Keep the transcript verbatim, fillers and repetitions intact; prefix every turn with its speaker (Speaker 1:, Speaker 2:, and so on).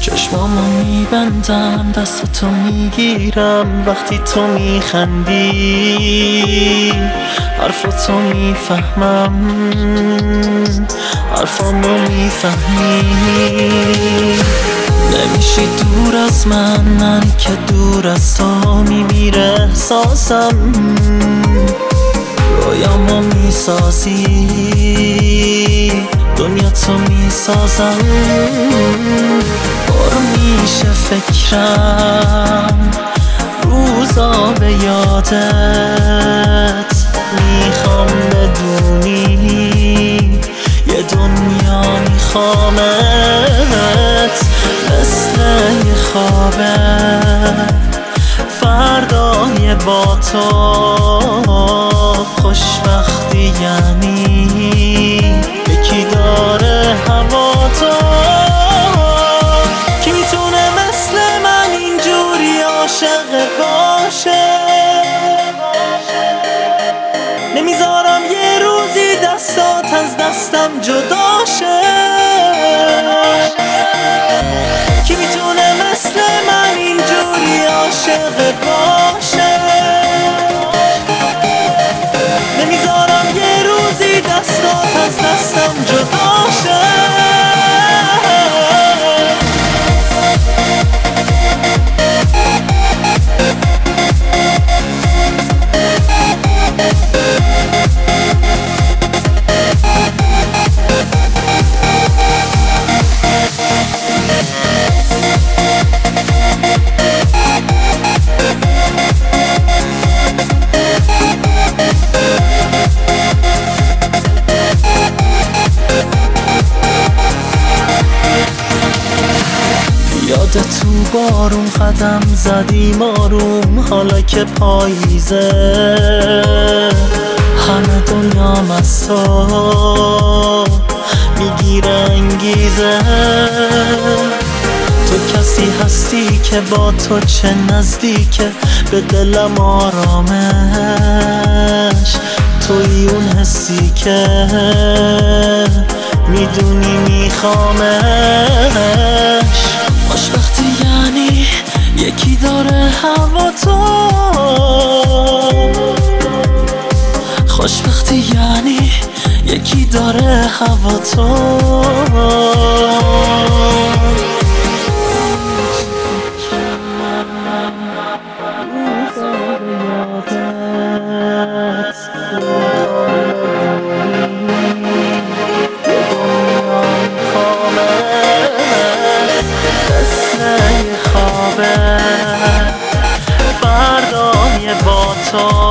Speaker 1: چشمامو میبندم، دستاتو میگیرم وقتی تو میخندی، حرفاتو میفهمم، حرفامو میفهمی. نمیشی دور از من، من که دور از تو میمیره احساسم. رویامو میسازی، دنیا تو میسازم. پر میشه فکرم روزا به یادت، میخوام بدونی یه دنیا میخوامت. مثل یه خوابه فردای با تو، خوشبختی یعنی یکی داره هوا تو. کی میتونه مثل من اینجوری عاشق باشه؟ نمیذارم یه روزی دستات از دستم جدا شه. کی میتونه مثل من اینجوری عاشق باشه؟ نمیذارم یه روزی دستات از دستم جدا شه. یادت تو بارون قدم زدیم آروم، حالا که پاییزه همه دنیا از تو میگیره انگیزه. تو کسی هستی که با تو چه نزدیکه به دلم آرامش. توی اون حسی که میدونی میخوامش. خوشبختی یعنی یکی داره هوا تو، خوشبختی یعنی یکی داره هوا تو. فردای با تو